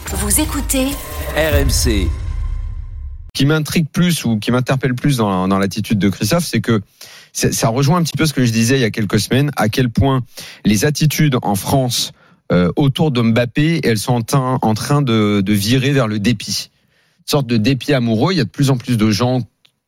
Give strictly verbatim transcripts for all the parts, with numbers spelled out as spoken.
Vous écoutez R M C. Qui m'intrigue plus ou qui m'interpelle plus dans, dans l'attitude de Christophe, c'est que ça rejoint un petit peu ce que je disais il y a quelques semaines, à quel point les attitudes en France euh, autour de Mbappé, elles sont en, train, en train de, de virer vers le dépit. Une sorte de dépit amoureux. Il y a de plus en plus de gens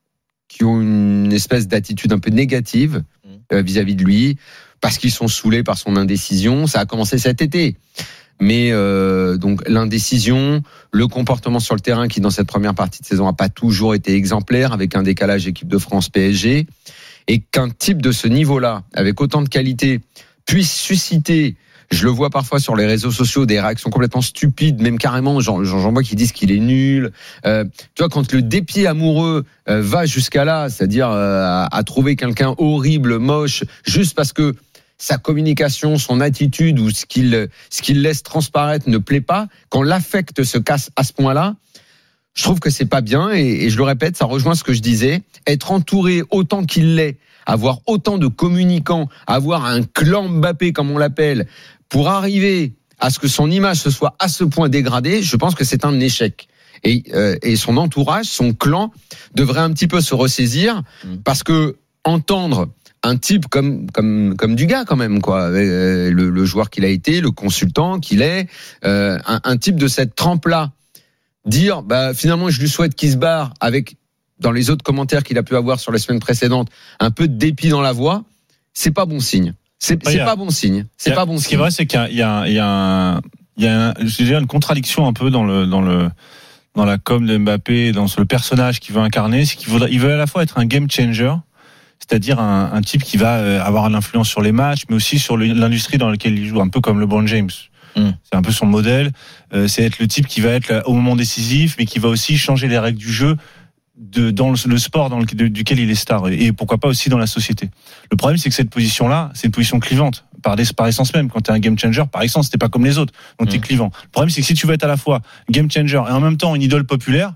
qui ont une espèce d'attitude un peu négative euh, vis-à-vis de lui, parce qu'ils sont saoulés par son indécision. Ça a commencé cet été. Mais euh, donc l'indécision, le comportement sur le terrain qui dans cette première partie de saison a pas toujours été exemplaire, avec un décalage équipe de France P S G, et qu'un type de ce niveau-là, avec autant de qualité, puisse susciter, je le vois parfois sur les réseaux sociaux, des réactions complètement stupides, même carrément, j'en, j'en vois qui disent qu'il est nul. Euh, tu vois, quand le dépit amoureux euh, va jusqu'à là, c'est-à-dire euh, à, à trouver quelqu'un horrible, moche, juste parce que sa communication, son attitude ou ce qu'il, ce qu'il laisse transparaître ne plaît pas, quand l'affect se casse à ce point-là, je trouve que c'est pas bien. Et, et je le répète, ça rejoint ce que je disais. Être entouré autant qu'il l'est, avoir autant de communicants, avoir un clan Mbappé comme on l'appelle, pour arriver à ce que son image se soit à ce point dégradée, je pense que c'est un échec. Et, euh, et son entourage, son clan, devrait un petit peu se ressaisir, parce que entendre un type comme comme comme Dugas quand même quoi, euh, le, le joueur qu'il a été, le consultant qu'il est, euh, un, un type de cette trempe là, dire bah finalement je lui souhaite qu'il se barre, avec dans les autres commentaires qu'il a pu avoir sur les semaines précédentes un peu de dépit dans la voix, c'est pas bon signe. C'est, c'est a, pas bon signe. C'est a, pas bon ce signe. Ce qui est vrai, c'est qu'il y a il y a un, il y a un, je dirais une contradiction un peu dans le dans le dans la com de Mbappé, dans le personnage qu'il veut incarner, c'est qu'il veut il veut à la fois être un game changer, c'est-à-dire un, un type qui va avoir une influence sur les matchs, mais aussi sur l'industrie dans laquelle il joue, un peu comme LeBron James. Mm. C'est un peu son modèle. Euh, c'est être le type qui va être là, au moment décisif, mais qui va aussi changer les règles du jeu de, dans le, le sport dans le, de, duquel il est star, et, et pourquoi pas aussi dans la société. Le problème, c'est que cette position-là, c'est une position clivante, par, par essence même. Quand tu es un game changer, par essence, t'es pas comme les autres, donc mm. tu es clivant. Le problème, c'est que si tu veux être à la fois game changer et en même temps une idole populaire,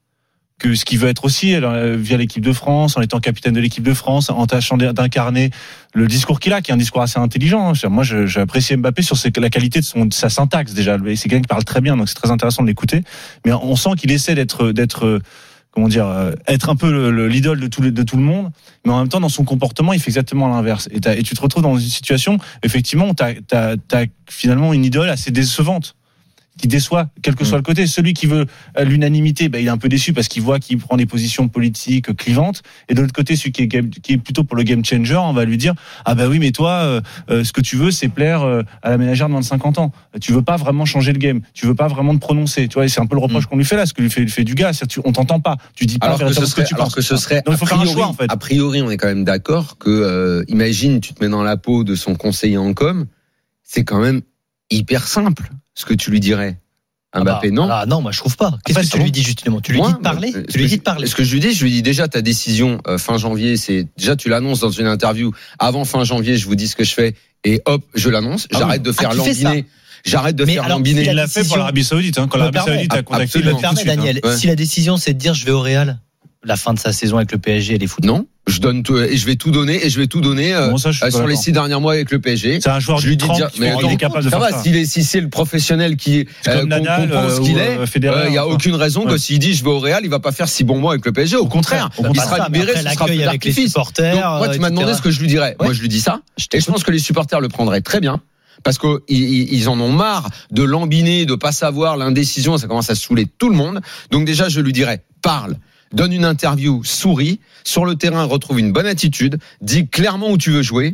que ce qu'il veut être aussi via l'équipe de France, en étant capitaine de l'équipe de France, en tâchant d'incarner le discours qu'il a, qui est un discours assez intelligent. Moi, j'apprécie Mbappé sur la qualité de, son, de sa syntaxe déjà. C'est quelqu'un qui parle très bien, donc c'est très intéressant de l'écouter. Mais on sent qu'il essaie d'être, d'être, comment dire, être un peu le, le, l'idole de tout, le, de tout le monde, mais en même temps, dans son comportement, il fait exactement l'inverse. Et, et tu te retrouves dans une situation, effectivement, où t'as, t'as, t'as finalement une idole assez décevante, qui déçoit, quel que soit le côté. Celui qui veut l'unanimité, ben, il est un peu déçu parce qu'il voit qu'il prend des positions politiques clivantes. Et de l'autre côté, celui qui est, game, qui est plutôt pour le game changer, on va lui dire ah ben oui, mais toi, euh, ce que tu veux, c'est plaire euh, à la ménagère de moins de cinquante ans. Tu veux pas vraiment changer le game. Tu veux pas vraiment te prononcer. Tu vois, et c'est un peu le reproche mmh. qu'on lui fait là, ce que lui fait, lui fait Dugas. C'est-à-dire, on t'entend pas. Tu dis pas alors que ce serait, ce que tu alors penses. Que ce serait Donc il faut priori, faire un choix en fait. A priori, on est quand même d'accord que, euh, imagine, tu te mets dans la peau de son conseiller en com, c'est quand même hyper simple ce que tu lui dirais. Mbappé, ah bah, non. Ah non, moi je trouve pas. Qu'est-ce Après, que tu lui dis justement? Tu lui moi, dis de parler bah, Tu lui dis de parler Ce que je lui dis, je lui dis déjà ta décision euh, fin janvier, c'est déjà tu l'annonces dans une interview. Avant fin janvier, je vous dis ce que je fais et hop, je l'annonce. Ah J'arrête oui. de faire ah, lambiner. J'arrête de mais faire alors, lambiner. Si il l'a fait pour l'Arabie Saoudite. Hein, quand l'Arabie Saoudite a contacté, il me permet, Daniel. Ouais. Si la décision c'est de dire je vais au Real, la fin de sa saison avec le P S G, elle est foutue. Non. Je donne tout, et je vais tout donner et je vais tout donner euh, bon, ça, sur d'accord. les six derniers mois avec le P S G. C'est un joueur je lui du dis trente, mais il est capable de faire va, ça. Si, si c'est le professionnel qui euh, Nadal, qu'on pense euh, qu'il est, il euh, y a enfin. aucune raison ouais. que s'il dit je vais au Real, il va pas faire six bons mois avec le P S G. Au contraire, au contraire. il sera libéré, ce sera plus avec les supporters. Donc, moi, tu m'as demandé ce que je lui dirais. Moi, je lui dis ça. Et je pense que les supporters le prendraient très bien. Parce qu'ils ils en ont marre de lambiner, de pas savoir l'indécision, ça commence à saouler tout le monde. Donc déjà, je lui dirais, parle, donne une interview, souris, sur le terrain, retrouve une bonne attitude, dis clairement où tu veux jouer,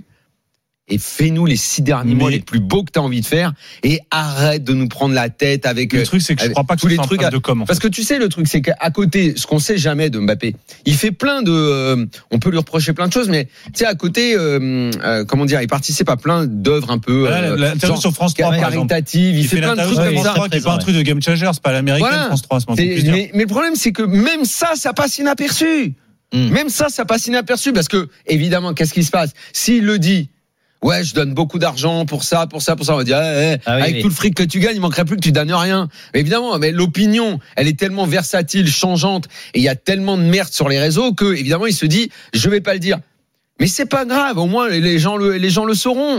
et fais-nous les six derniers mais mois les plus beaux que tu as envie de faire, et arrête de nous prendre la tête avec le truc c'est que je crois pas que tous les un trucs à... de com, en fait. Parce que tu sais le truc c'est qu'à côté, ce qu'on sait jamais de Mbappé, il fait plein de euh, on peut lui reprocher plein de choses, mais tu sais à côté euh, euh, comment dire, il participe à plein d'œuvres un peu euh, l'interview sur France trois caritatives, il, il fait, fait plein de trucs comme ça. C'est pas un truc de game changer, c'est pas l'américaine voilà. France trois, mais, mais le problème c'est que même ça ça passe inaperçu. Mmh. Même ça ça passe inaperçu parce que évidemment qu'est-ce qui se passe s'il le dit? Ouais, je donne beaucoup d'argent pour ça, pour ça, pour ça. On va dire, eh, eh, ah oui, avec oui. tout le fric que tu gagnes, il manquerait plus que tu donnes rien. Mais évidemment, mais l'opinion, elle est tellement versatile, changeante, et il y a tellement de merde sur les réseaux que, évidemment, il se dit, je vais pas le dire. Mais c'est pas grave, au moins les gens le, les gens le sauront.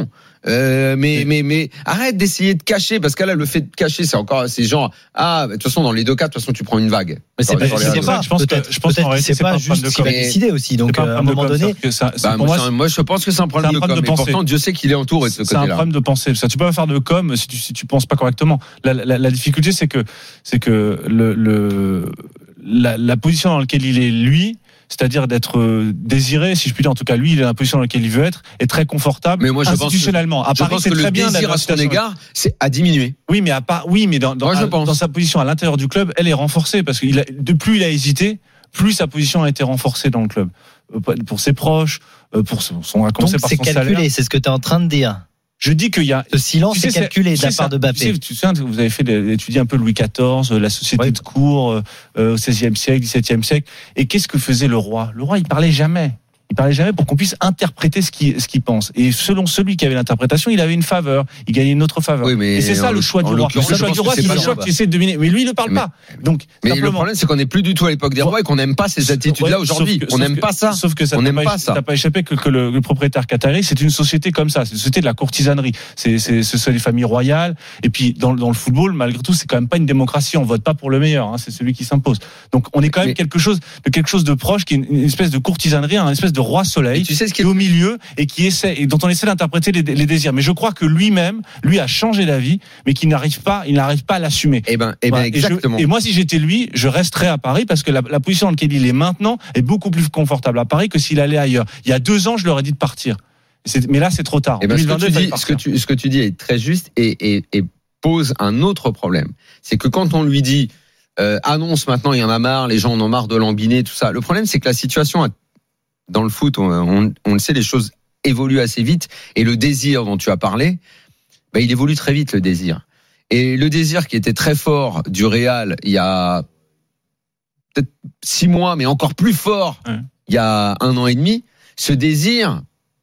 Euh, mais, mais, mais, arrête d'essayer de cacher, parce que là, le fait de cacher, c'est encore, c'est genre, ah, de toute façon, dans les deux cas, de toute façon, tu prends une vague. Mais c'est pas, Sur les c'est réseaux. pas, je pense que, peut-être, je pense peut-être qu'en que réalité, c'est pas juste ce qu'il a Mais- décidé aussi. Donc, C'est pas euh, à un problème de moment com, donné, c'est-à-dire que ça- c'est- Bah, pour moi, moi, c'est un- moi, je pense que c'est un problème c'est un de problème com. de Mais pensée. pourtant, Dieu sait qu'il est entouré de ce c'est un côté-là. problème de pensée. Ça, tu peux pas faire de com si tu si tu penses pas correctement. La, la, la difficulté, c'est que c'est que le, le la, la position dans laquelle il est lui, c'est-à-dire d'être euh, désiré, si je puis dire, en tout cas lui, il est dans la position dans laquelle il veut être, est très confortable Mais moi, je pense que- institutionnellement. À Je Paris, pense c'est que très le bien désir d'avoir à une son situation- égard, c'est à diminuer. Oui, mais à part, oui, mais dans dans, Moi, je à- pense. dans sa position à l'intérieur du club, elle est renforcée parce que il a, de plus il a hésité, plus sa position a été renforcée dans le club. Euh, Pour ses proches, euh, pour son, son à commencer donc par c'est son calculé, salaire. c'est ce que tu es en train de dire. Je dis qu'il y a Ce silence Tu sais, est calculé tu de sais, la part ça- de Mbappé. Tu sais, tu sais, vous avez fait des- étudier un peu Louis quatorze, la société Oui. de cour euh, au seizième siècle, dix-septième siècle. Et qu'est-ce que faisait le roi? Le roi, il parlait jamais. Il parlait jamais pour qu'on puisse interpréter ce qu'il ce qu'il pense. Et selon celui qui avait l'interprétation, il avait une faveur, il gagnait une autre faveur. Oui, mais et c'est ça en le l'oc- choix en du roi. Le l'occurrence, choix je du pense roi, que c'est c'est le pas choix le qui essaie de deviner. Mais lui, il ne parle Mais- pas. Donc, Mais le simplement. problème, c'est qu'on n'est plus du tout à l'époque des rois et qu'on n'aime pas ces attitudes-là Ouais, aujourd'hui. sauf que- On sauf n'aime que- pas ça. Sauf que ça On t'a n'aime pas, pas ça. t'as pas échappé que, que le, le propriétaire qatari, c'est une société comme ça. C'est une société de la courtisanerie. C'est, c'est, ce sont les familles royales. Et puis, dans, dans le football, malgré tout, c'est quand même pas une démocratie. On vote pas pour le meilleur. Hein, c'est celui qui s'impose. Donc, on est quand même Mais- quelque chose de quelque chose de proche, qui est une, une espèce de courtisanerie, une espèce de roi Et soleil. tu sais ce qui Qui est au milieu et qui essaie et dont on essaie d'interpréter les, les désirs. Mais je crois que lui-même, lui a changé d'avis, mais qu'il n'arrive pas, il n'arrive pas à l'assumer. Eh ben, eh ben, Voilà. Et je- exactement. Et, moi, si j'étais lui, je resterais à Paris parce que la, la position dans laquelle il est maintenant est beaucoup plus confortable à Paris que s'il allait ailleurs. Il y a deux ans, je leur ai dit de partir. C'est- mais là, c'est trop tard. Eh ben, ce, que tu il fallait dis, ce, que partir. tu, ce que tu dis est très juste et, et, et pose un autre problème. C'est que quand on lui dit euh, annonce maintenant, il y en a marre, les gens en ont marre de lambiner, tout ça. Le problème, c'est que la situation a- dans le foot, on, on, on le sait, les choses évoluent assez vite et le désir dont tu as parlé, ben, il évolue très vite, le désir. Et le désir qui était très fort du Real il y a peut-être six mois, mais encore plus fort Ouais. il y a un an et demi, ce désir,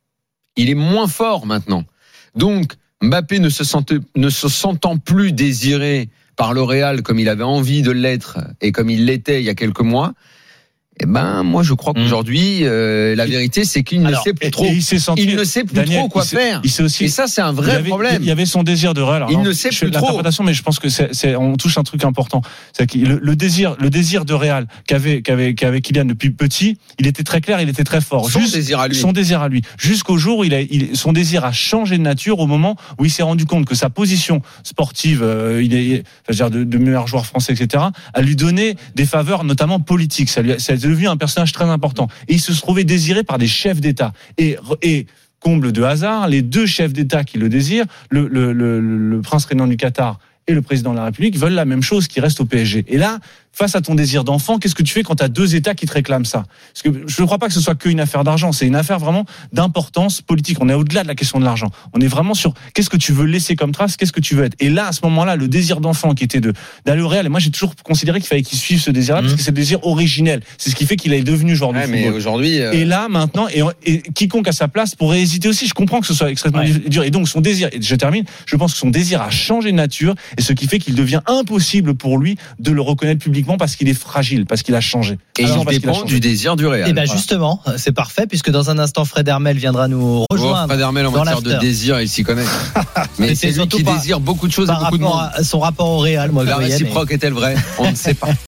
il est moins fort maintenant. Donc, Mbappé ne se, sentait, ne se sentant plus désiré par le Real comme il avait envie de l'être et comme il l'était il y a quelques mois, eh ben, moi, je crois qu'aujourd'hui, euh, la vérité, c'est qu'il ne Alors, sait plus Et- trop. et il s'est senti. Il ne sait plus Daniel, trop quoi il s'est- faire. Il sait aussi. Et ça, c'est un il vrai avait, problème. Il y avait son désir de Real. Alors, Il non, ne sait je plus fais trop. l'interprétation, mais je pense que c'est, c'est, on touche un truc important. C'est que le, le désir, le désir de Real qu'avait, qu'avait, qu'avait Kylian depuis petit, il était très clair, il était très fort. Son Juste- désir à lui. Son désir à lui. Jusqu'au jour où il a, il, son désir a changé de nature au moment où il s'est rendu compte que sa position sportive, euh, il est, enfin, je veux dire, de, de meilleur joueur français, et cetera, a lui donné des faveurs, notamment politiques. Ça lui a, ça a devenu un personnage très important. Et il se trouvait désiré par des chefs d'État. Et, et, comble de hasard, les deux chefs d'État qui le désirent, le, le, le, le prince régnant du Qatar et le président de la République, veulent la même chose, qui reste au P S G. Et là, face à ton désir d'enfant, qu'est-ce que tu fais quand tu as deux États qui te réclament ça? Parce que je ne crois pas que ce soit qu'une affaire d'argent, c'est une affaire vraiment d'importance politique. On est au-delà de la question de l'argent. On est vraiment sur qu'est-ce que tu veux laisser comme trace, qu'est-ce que tu veux être. Et là, à ce moment-là, le désir d'enfant qui était de d'aller au Real, et moi j'ai toujours considéré qu'il fallait qu'il suive ce désir-là, Mmh. parce que c'est le désir originel. C'est ce qui fait qu'il est devenu joueur Ouais, de mais football. aujourd'hui, euh, Et là, maintenant, et, et quiconque à sa place pourrait hésiter aussi. Je comprends que ce soit extrêmement Ouais. dur. Et donc, son désir, et je termine, je pense que son désir a changé de nature, et ce qui fait qu'il devient impossible pour lui de le reconnaître publiquement parce qu'il est fragile, parce qu'il a changé. et Alors, il parce qu'il a dépend changé. du désir du Real. Et ben Voilà. justement, c'est parfait puisque dans un instant Fred Hermel viendra nous Oh, rejoindre Fred Hermel, en dans matière de l'after. désir, il s'y connaît. Mais Mais c'est c'est lui surtout qui par- désire beaucoup de choses par et beaucoup de rapport monde. à son rapport au Real, moi La Gabriel, mais- réciproque est-elle vraie? On ne sait pas.